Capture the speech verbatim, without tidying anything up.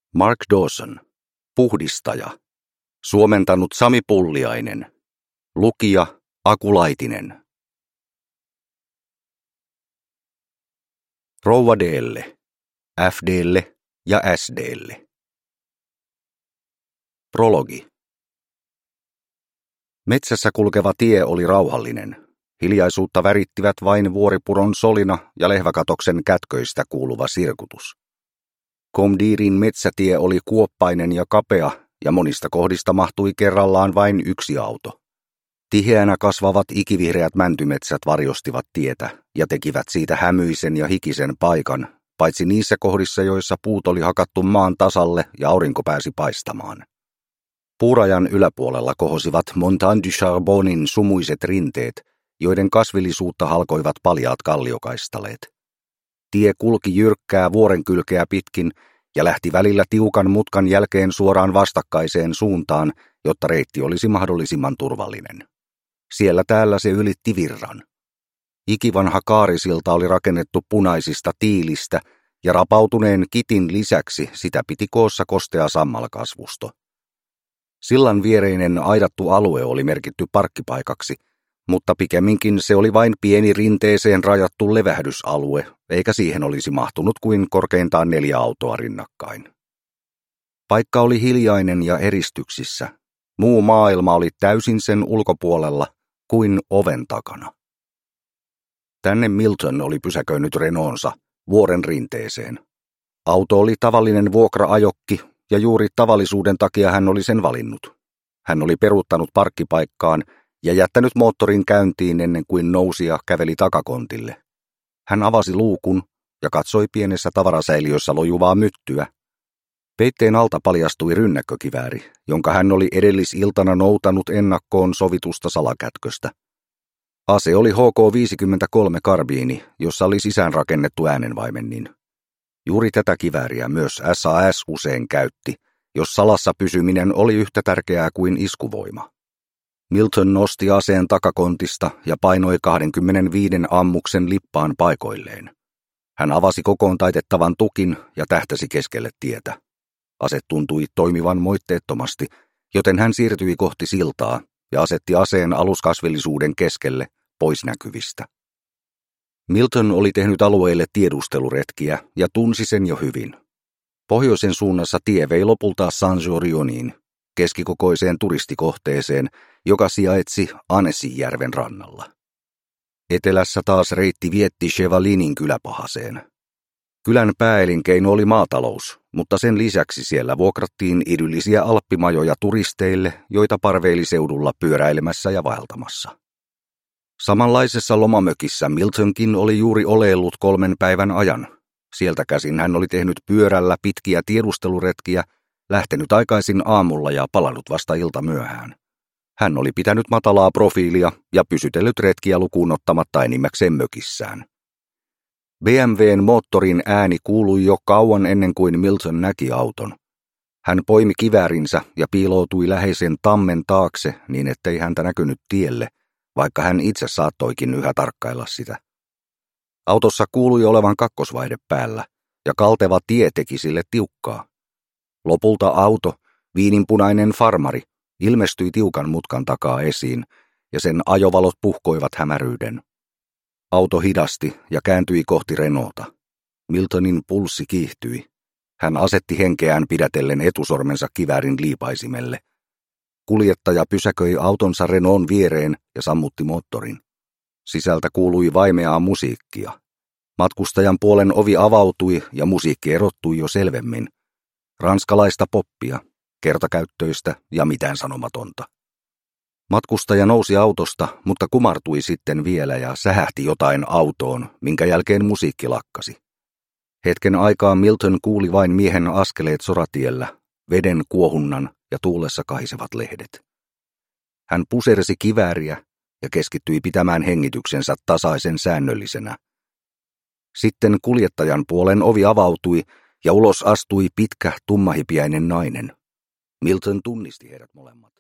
Mark Dawson, puhdistaja. Suomentanut Sami Pulliainen. Lukija Aku Laitinen. Rouva D:lle, F D:lle ja S D:lle. Prologi. Metsässä kulkeva tie oli rauhallinen. Hiljaisuutta värittivät vain vuoripuron solina ja lehväkatoksen kätköistä kuuluva sirkutus. Komdiirin metsätie oli kuoppainen ja kapea, ja monista kohdista mahtui kerrallaan vain yksi auto. Tiheänä kasvavat ikivihreät mäntymetsät varjostivat tietä ja tekivät siitä hämyisen ja hikisen paikan, paitsi niissä kohdissa, joissa puut oli hakattu maan tasalle ja aurinko pääsi paistamaan. Puurajan yläpuolella kohosivat Montagne du Charbonin sumuiset rinteet, joiden kasvillisuutta halkoivat paljaat kalliokaistaleet. Tie kulki jyrkkää vuorenkylkeä pitkin ja lähti välillä tiukan mutkan jälkeen suoraan vastakkaiseen suuntaan, jotta reitti olisi mahdollisimman turvallinen. Siellä täällä se ylitti virran. Ikivanha kaarisilta oli rakennettu punaisista tiilistä ja rapautuneen kitin lisäksi sitä piti koossa kostea sammalkasvusto. Sillan viereinen aidattu alue oli merkitty parkkipaikaksi, mutta pikemminkin se oli vain pieni rinteeseen rajattu levähdysalue, eikä siihen olisi mahtunut kuin korkeintaan neljä autoa rinnakkain. Paikka oli hiljainen ja eristyksissä. Muu maailma oli täysin sen ulkopuolella kuin oven takana. Tänne Milton oli pysäköinyt Renault'nsa vuoren rinteeseen. Auto oli tavallinen vuokra-ajokki, ja juuri tavallisuuden takia hän oli sen valinnut. Hän oli peruuttanut parkkipaikkaan ja jättänyt moottorin käyntiin ennen kuin nousi ja käveli takakontille. Hän avasi luukun ja katsoi pienessä tavarasäiliössä lojuvaa myttyä. Peitteen alta paljastui rynnäkkökivääri, jonka hän oli edellisiltana noutanut ennakkoon sovitusta salakätköstä. Ase oli H K viisikymmentäkolme karbiini, jossa oli sisäänrakennettu äänenvaimennin. Juuri tätä kivääriä myös S A S usein käytti, jos salassa pysyminen oli yhtä tärkeää kuin iskuvoima. Milton nosti aseen takakontista ja painoi kaksikymmentäviisi ammuksen lippaan paikoilleen. Hän avasi kokoon taitettavan tukin ja tähtäsi keskelle tietä. Ase tuntui toimivan moitteettomasti, joten hän siirtyi kohti siltaa ja asetti aseen aluskasvillisuuden keskelle pois näkyvistä. Milton oli tehnyt alueelle tiedusteluretkiä ja tunsi sen jo hyvin. Pohjoisen suunnassa tie vei lopulta Saint-Jean keskikokoiseen turistikohteeseen, joka sijaitsi Annecy-järven rannalla. Etelässä taas reitti vietti Chevalinin kyläpahaseen. Kylän pääelinkeino oli maatalous, mutta sen lisäksi siellä vuokrattiin idyllisiä alppimajoja turisteille, joita parveili seudulla pyöräilemässä ja vaeltamassa. Samanlaisessa lomamökissä Miltonkin oli juuri oleillut kolmen päivän ajan. Sieltä käsin hän oli tehnyt pyörällä pitkiä tiedusteluretkiä, lähtenyt aikaisin aamulla ja palannut vasta ilta myöhään. Hän oli pitänyt matalaa profiilia ja pysytellyt retkiä lukuun ottamatta enimmäkseen mökissään. B M W:n moottorin ääni kuului jo kauan ennen kuin Milton näki auton. Hän poimi kiväärinsä ja piiloutui läheisen tammen taakse niin, ettei häntä näkynyt tielle, vaikka hän itse saattoikin yhä tarkkailla sitä. Autossa kuului olevan kakkosvaihde päällä, ja kalteva tie teki sille tiukkaa. Lopulta auto, viininpunainen farmari, ilmestyi tiukan mutkan takaa esiin, ja sen ajovalot puhkoivat hämäryyden. Auto hidasti ja kääntyi kohti Renaulta. Miltonin pulssi kiihtyi. Hän asetti henkeään pidätellen etusormensa kiväärin liipaisimelle. Kuljettaja pysäköi autonsa Renaultin viereen ja sammutti moottorin. Sisältä kuului vaimeaa musiikkia. Matkustajan puolen ovi avautui ja musiikki erottui jo selvemmin. Ranskalaista poppia, kertakäyttöistä ja mitään sanomatonta. Matkustaja nousi autosta, mutta kumartui sitten vielä ja sähähti jotain autoon, minkä jälkeen musiikki lakkasi. Hetken aikaa Milton kuuli vain miehen askeleet soratiellä, veden kuohunnan ja tuulessa kahisevat lehdet. Hän pusersi kivääriä ja keskittyi pitämään hengityksensä tasaisen säännöllisenä. Sitten kuljettajan puolen ovi avautui ja ulos astui pitkä, tummahipiäinen nainen. Milton tunnisti heidät molemmat.